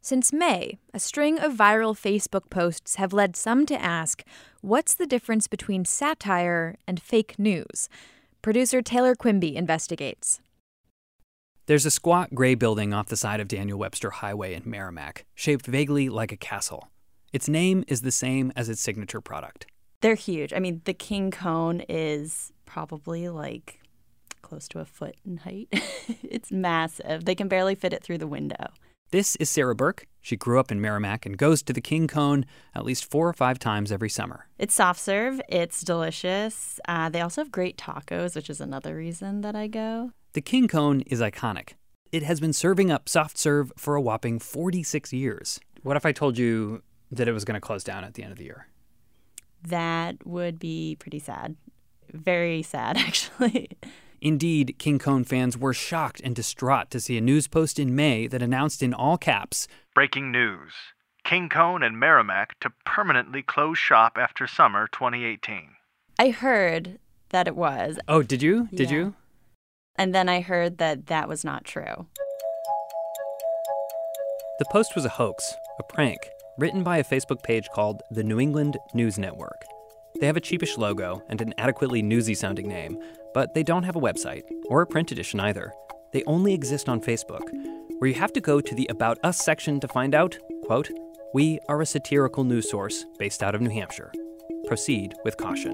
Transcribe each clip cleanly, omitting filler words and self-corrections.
Since May, a string of viral Facebook posts have led some to ask, what's the difference between satire and fake news? Producer Taylor Quimby investigates. There's a squat gray building off the side of Daniel Webster Highway in Merrimack, shaped vaguely like a castle. Its name is the same as its signature product. They're huge. I mean, the king cone is probably like close to a foot in height. It's massive. They can barely fit it through the window. This is Sarah Burke. She grew up in Merrimack and goes to the King Cone at least 4 or 5 times every summer. It's soft serve. It's delicious. They also have great tacos, which is another reason that I go. The King Cone is iconic. It has been serving up soft serve for a whopping 46 years. What if I told you that it was going to close down at the end of the year? That would be pretty sad. Very sad, actually. Indeed, King Cone fans were shocked and distraught to see a news post in May that announced in all caps, "Breaking news. King Cone and Merrimack to permanently close shop after summer 2018. I heard that it was. Oh, did you? Did you? And then I heard that that was not true. The post was a hoax, a prank, written by a Facebook page called the New England News Network. They have a cheapish logo and an adequately newsy-sounding name, but they don't have a website, or a print edition either. They only exist on Facebook, where you have to go to the About Us section to find out, quote, "We are a satirical news source based out of New Hampshire. Proceed with caution."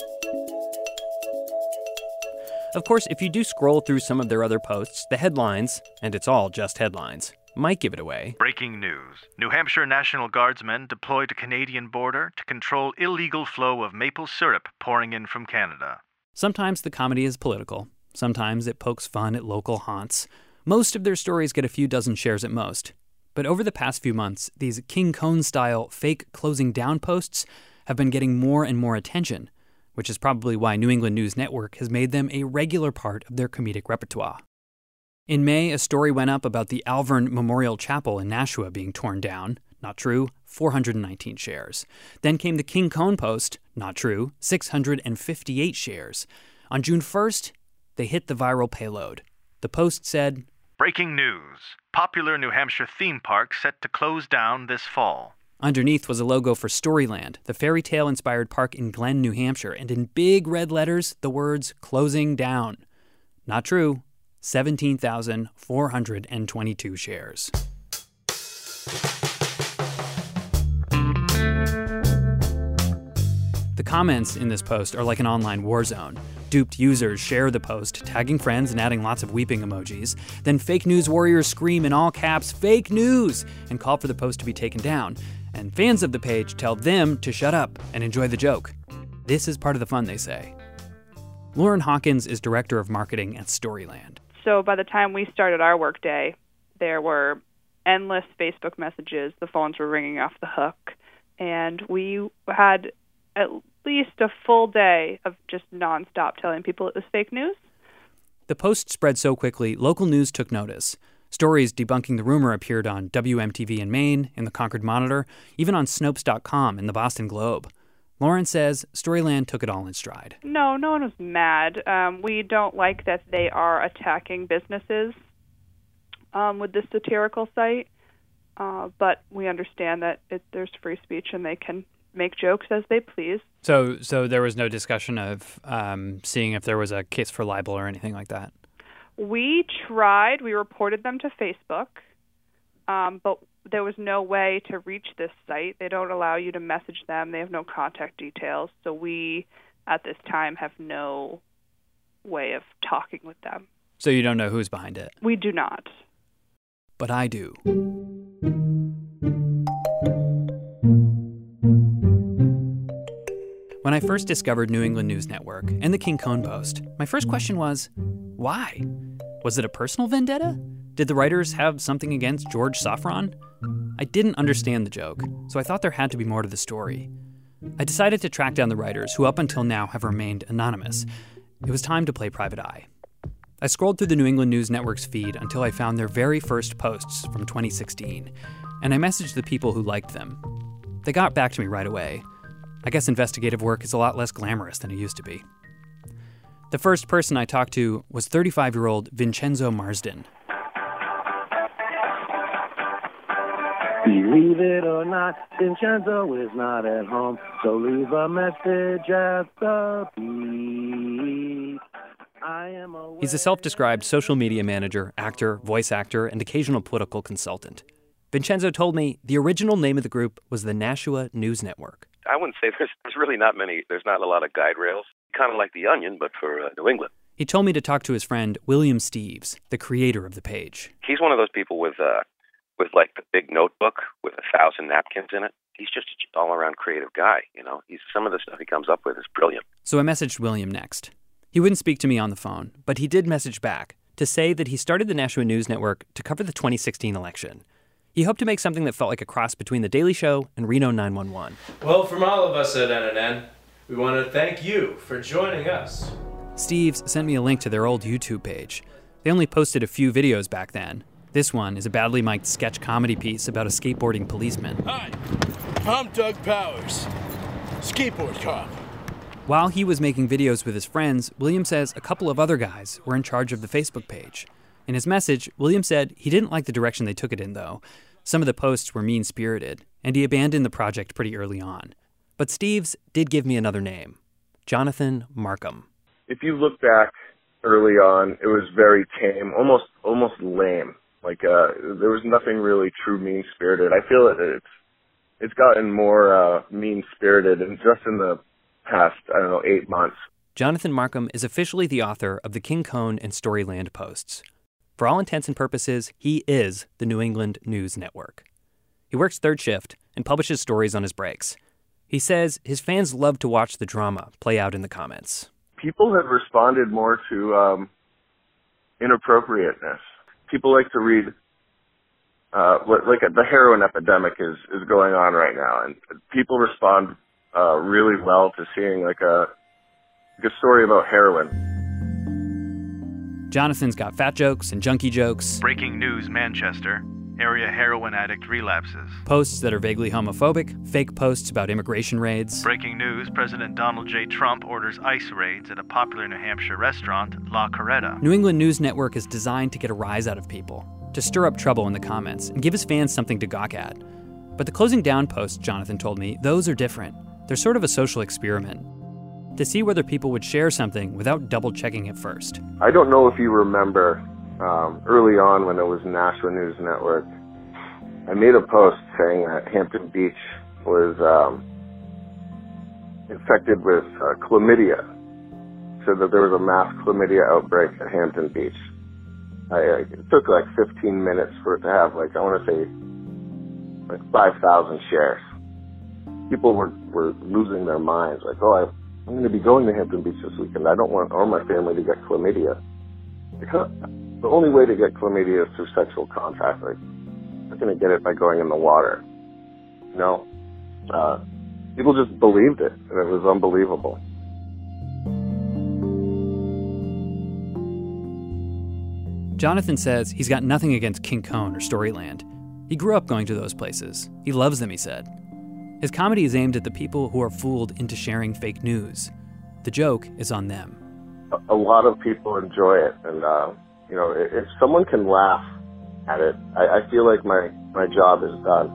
Of course, if you do scroll through some of their other posts, the headlines, and it's all just headlines, might give it away. Breaking news. New Hampshire National Guardsmen deployed to Canadian border to control illegal flow of maple syrup pouring in from Canada. Sometimes the comedy is political. Sometimes it pokes fun at local haunts. Most of their stories get a few dozen shares at most. But over the past few months, these King Cone-style fake closing down posts have been getting more and more attention, which is probably why New England News Network has made them a regular part of their comedic repertoire. In May, a story went up about the Alvern Memorial Chapel in Nashua being torn down. Not true, 419 shares. Then came the King Cone post. Not true, 658 shares. On June 1st, they hit the viral payload. The post said, "Breaking news. Popular New Hampshire theme park set to close down this fall." Underneath was a logo for Storyland, the fairy tale-inspired park in Glen, New Hampshire, and in big red letters, the words, "Closing down." Not true, 17,422 shares. The comments in this post are like an online war zone. Duped users share the post, tagging friends and adding lots of weeping emojis. Then fake news warriors scream in all caps, "Fake news!" and call for the post to be taken down. And fans of the page tell them to shut up and enjoy the joke. This is part of the fun, they say. Lauren Hawkins is director of marketing at Storyland. So by the time we started our workday, there were endless Facebook messages. The phones were ringing off the hook. And we had at least a full day of just nonstop telling people it was fake news. The post spread so quickly, local news took notice. Stories debunking the rumor appeared on WMTV in Maine, in the Concord Monitor, even on Snopes.com and the Boston Globe. Lauren says Storyland took it all in stride. No one was mad. We don't like that they are attacking businesses with this satirical site, but we understand that there's free speech and they can make jokes as they please. So there was no discussion of seeing if there was a case for libel or anything like that? We tried. We reported them to Facebook, but there was no way to reach this site. They don't allow you to message them. They have no contact details. So we, at this time, have no way of talking with them. So you don't know who's behind it? We do not. But I do. When I first discovered New England News Network and the King Cone Post, my first question was, why? Was it a personal vendetta? Did the writers have something against George Safran? I didn't understand the joke, so I thought there had to be more to the story. I decided to track down the writers, who up until now have remained anonymous. It was time to play private eye. I scrolled through the New England News Network's feed until I found their very first posts from 2016, and I messaged the people who liked them. They got back to me right away. I guess investigative work is a lot less glamorous than it used to be. The first person I talked to was 35-year-old Vincenzo Marsden. Believe it or not, Vincenzo is not at home, so leave a message at the beep. He's a self-described social media manager, actor, voice actor, and occasional political consultant. Vincenzo told me the original name of the group was the Nashua News Network. I wouldn't say there's really not many. There's not a lot of guide rails. Kind of like The Onion, but for New England. He told me to talk to his friend William Steves, the creator of the page. He's one of those people with like the big notebook with 1,000 napkins in it. He's just an all-around creative guy, you know. Some of the stuff he comes up with is brilliant. So I messaged William next. He wouldn't speak to me on the phone, but he did message back to say that he started the Nashua News Network to cover the 2016 election. He hoped to make something that felt like a cross between The Daily Show and Reno 911. Well, from all of us at NNN, we want to thank you for joining us. Steves sent me a link to their old YouTube page. They only posted a few videos back then. This one is a badly mic'd sketch comedy piece about a skateboarding policeman. Hi, I'm Doug Powers, skateboard cop. While he was making videos with his friends, William says a couple of other guys were in charge of the Facebook page. In his message, William said he didn't like the direction they took it in, though. Some of the posts were mean-spirited, and he abandoned the project pretty early on. But Steves did give me another name, Jonathan Markham. If you look back early on, it was very tame, almost lame. Like there was nothing really true mean-spirited. I feel it's gotten more mean-spirited, and just in the past, 8 months. Jonathan Markham is officially the author of the King Cone and Storyland posts. For all intents and purposes, he is the New England News Network. He works third shift and publishes stories on his breaks. He says his fans love to watch the drama play out in the comments. People have responded more to inappropriateness. People like to read, like the heroin epidemic is going on right now, and people respond really well to seeing like a story about heroin. Jonathan's got fat jokes and junkie jokes. Breaking news, Manchester. Area heroin addict relapses. Posts that are vaguely homophobic. Fake posts about immigration raids. Breaking news, President Donald J. Trump orders ICE raids at a popular New Hampshire restaurant, La Coretta. New England News Network is designed to get a rise out of people, to stir up trouble in the comments and give his fans something to gawk at. But the closing down posts, Jonathan told me, those are different. They're sort of a social experiment. To see whether people would share something without double-checking it first. I don't know if you remember, early on when it was Nashua News Network, I made a post saying that Hampton Beach was infected with chlamydia. So that there was a mass chlamydia outbreak at Hampton Beach. It took like 15 minutes for it to have, like, I want to say, like 5,000 shares. People were losing their minds, like, I'm going to be going to Hampton Beach this weekend. I don't want all my family to get chlamydia. Because the only way to get chlamydia is through sexual contact. Like, I'm going to get it by going in the water. You know? People just believed it, and it was unbelievable. Jonathan says he's got nothing against King Cone or Storyland. He grew up going to those places. He loves them, he said. His comedy is aimed at the people who are fooled into sharing fake news. The joke is on them. A lot of people enjoy it, and if someone can laugh at it, I feel like my job is done.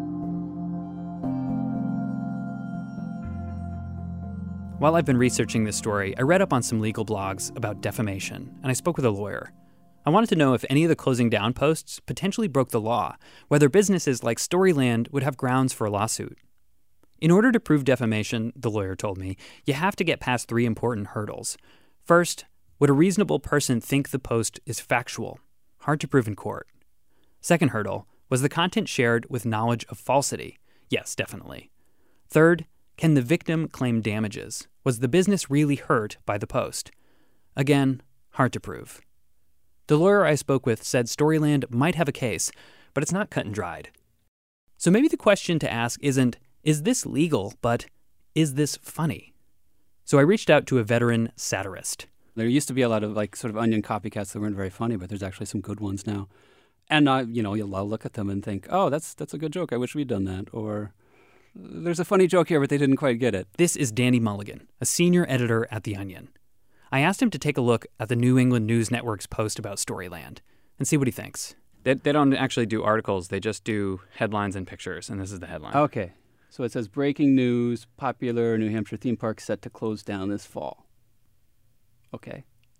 While I've been researching this story, I read up on some legal blogs about defamation, and I spoke with a lawyer. I wanted to know if any of the closing down posts potentially broke the law, whether businesses like Storyland would have grounds for a lawsuit. In order to prove defamation, the lawyer told me, you have to get past 3 important hurdles. First, would a reasonable person think the post is factual? Hard to prove in court. Second hurdle, was the content shared with knowledge of falsity? Yes, definitely. Third, can the victim claim damages? Was the business really hurt by the post? Again, hard to prove. The lawyer I spoke with said Storyland might have a case, but it's not cut and dried. So maybe the question to ask isn't, is this legal, but is this funny? So I reached out to a veteran satirist. There used to be a lot of sort of Onion copycats that weren't very funny, but there's actually some good ones now. And you'll look at them and think, oh, that's a good joke. I wish we'd done that. Or there's a funny joke here, but they didn't quite get it. This is Danny Mulligan, a senior editor at The Onion. I asked him to take a look at the New England News Network's post about Storyland and see what he thinks. They don't actually do articles. They just do headlines and pictures, and this is the headline. Okay. So it says, breaking news, popular New Hampshire theme park set to close down this fall. Okay.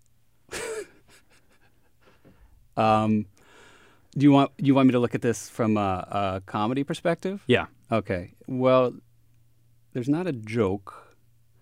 Do you want me to look at this from a comedy perspective? Yeah. Okay. Well, there's not a joke.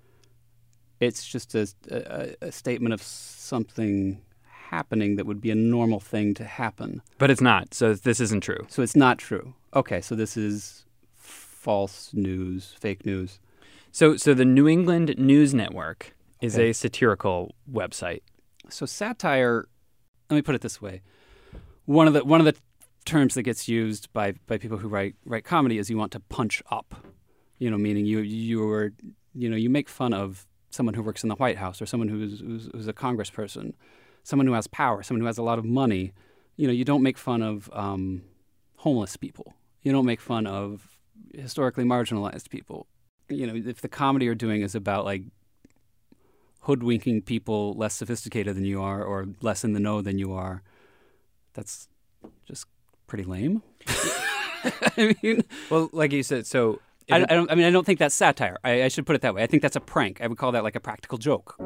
It's just a statement of something happening that would be a normal thing to happen. But it's not. So this isn't true. So it's not true. Okay. So this is false news, fake news. So the New England News Network is Okay. a satirical website. So satire, let me put it this way. One of the terms that gets used by people who write comedy is you want to punch up. Meaning you make fun of someone who works in the White House or someone who's a congressperson, someone who has power, someone who has a lot of money. You don't make fun of homeless people. You don't make fun of historically marginalized people. If the comedy you're doing is about like hoodwinking people less sophisticated than you are or less in the know than you are, that's just pretty lame. I mean, well, like you said, so I don't think that's satire. I should put it that way. I think that's a prank. I would call that like a practical joke.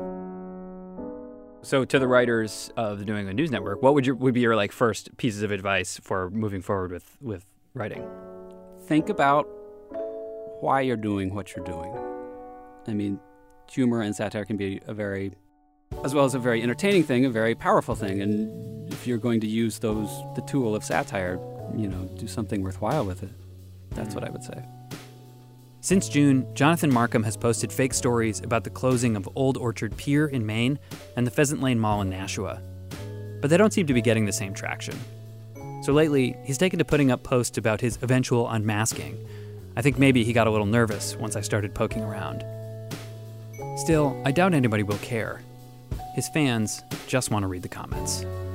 So to the writers of the New England News Network, what would be your like first pieces of advice for moving forward with writing? Think about why you're doing what you're doing. I mean, humor and satire can be as well as a very entertaining thing, a very powerful thing. And if you're going to use the tool of satire, do something worthwhile with it. That's what I would say. Since June, Jonathan Markham has posted fake stories about the closing of Old Orchard Pier in Maine and the Pheasant Lane Mall in Nashua. But they don't seem to be getting the same traction. So lately, he's taken to putting up posts about his eventual unmasking. I think maybe he got a little nervous once I started poking around. Still, I doubt anybody will care. His fans just want to read the comments.